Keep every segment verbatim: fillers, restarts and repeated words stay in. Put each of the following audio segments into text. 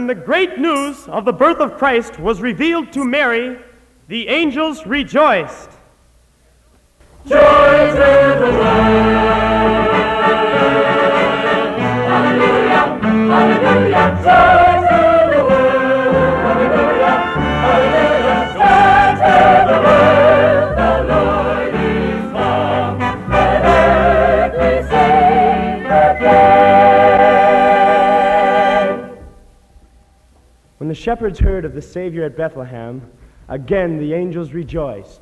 when the great news of the birth of Christ was revealed to Mary, the angels rejoiced. Joy to the world! Hallelujah! Hallelujah! Joy to the world! Hallelujah! Hallelujah! Joy to the world! The Lord is come. Let earth be saved again. When the shepherds heard of the Savior at Bethlehem, again the angels rejoiced.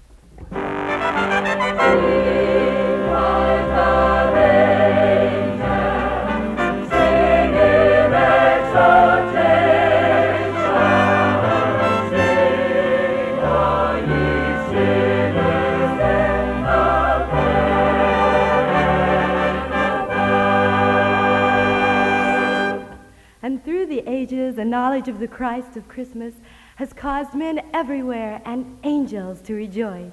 And through the ages, the knowledge of the Christ of Christmas has caused men everywhere and angels to rejoice.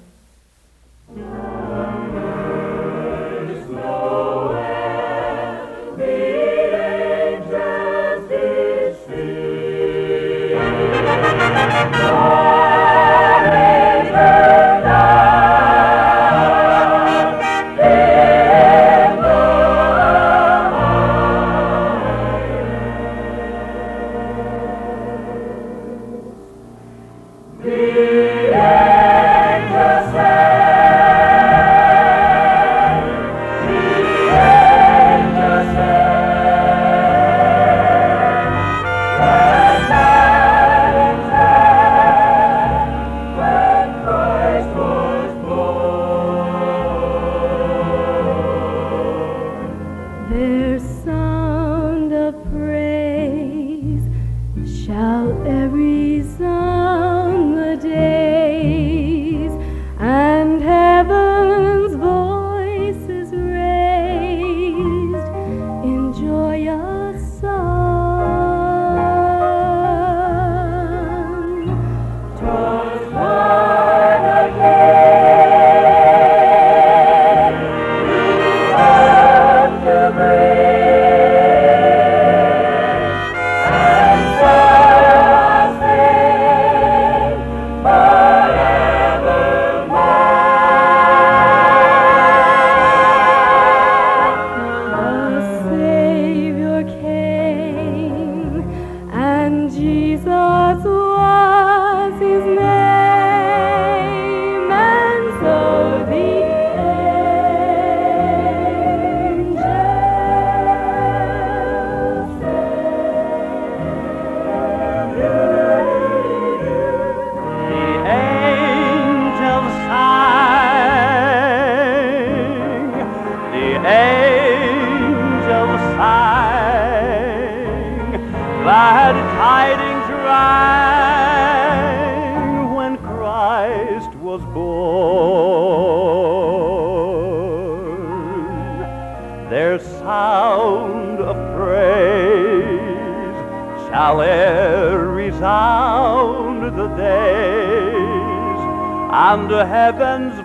And heaven's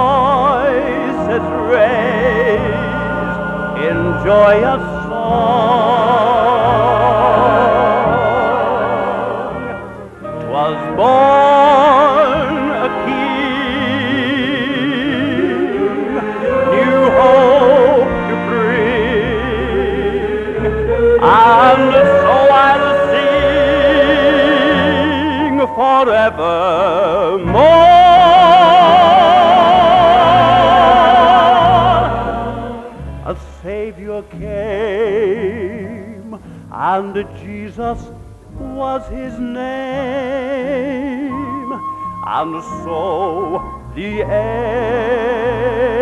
voice is raised in joyous song. 'Twas born a King, new hope to bring, and so I'll sing forevermore. Savior came, and Jesus was his name, and so the